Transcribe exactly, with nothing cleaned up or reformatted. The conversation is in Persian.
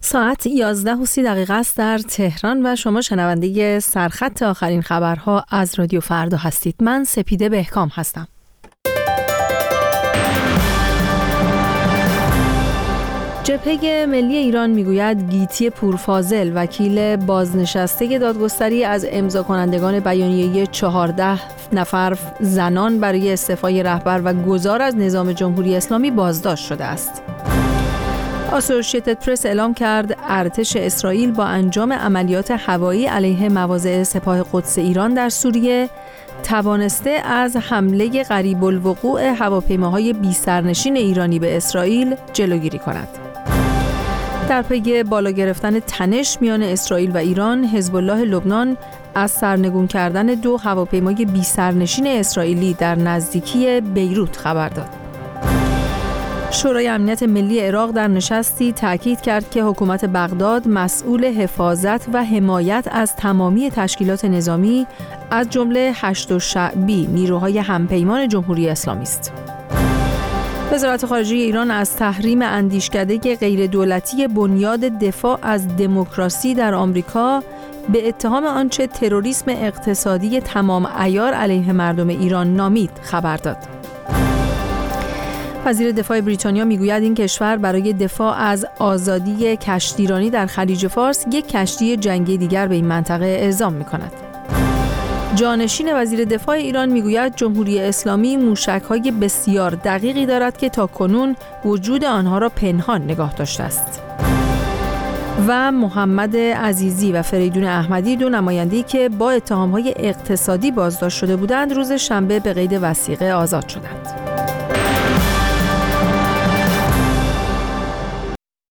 ساعت یازده و سی دقیقه است در تهران و شما شنونده سرخط آخرین خبرها از رادیو فردا هستید. من سپیده بهکام هستم. جبهه ملی ایران میگوید گیتی پورفاضل، وکیل بازنشسته دادگستری، از امضا کنندگان بیانیه چهارده نفر زنان برای استعفای رهبر و گذار از نظام جمهوری اسلامی بازداشت شده است. آسوشیتد پرس اعلام کرد ارتش اسرائیل با انجام عملیات هوایی علیه مواضع سپاه قدس ایران در سوریه توانسته از حمله قریب الوقوع هواپیماهای بی سرنشین ایرانی به اسرائیل جلوگیری کند. در پی بالا گرفتن تنش میان اسرائیل و ایران، حزب الله لبنان از سرنگون کردن دو هواپیمای بی سرنشین اسرائیلی در نزدیکی بیروت خبر داد. شورای امنیت ملی عراق در نشستی تاکید کرد که حکومت بغداد مسئول حفاظت و حمایت از تمامی تشکیلات نظامی از جمله هشت شعبی نیروهای همپیمان جمهوری اسلامی است. وزارت خارجه ایران از تحریم اندیشکده غیر دولتی بنیاد دفاع از دموکراسی در آمریکا به اتهام آنچه تروریسم اقتصادی تمام عیار علیه مردم ایران نامید خبر داد. وزیر دفاع بریتانیا میگوید این کشور برای دفاع از آزادی کشتیرانی در خلیج فارس یک کشتی جنگی دیگر به این منطقه اعزام می‌کند. جانشین وزیر دفاع ایران میگوید جمهوری اسلامی موشک‌های بسیار دقیقی دارد که تاکنون وجود آنها را پنهان نگاه داشته است. و محمد عزیزی و فریدون احمدی، دو نماینده‌ای که با اتهام‌های اقتصادی بازداشت شده بودند، روز شنبه به قید وثیقه آزاد شدند.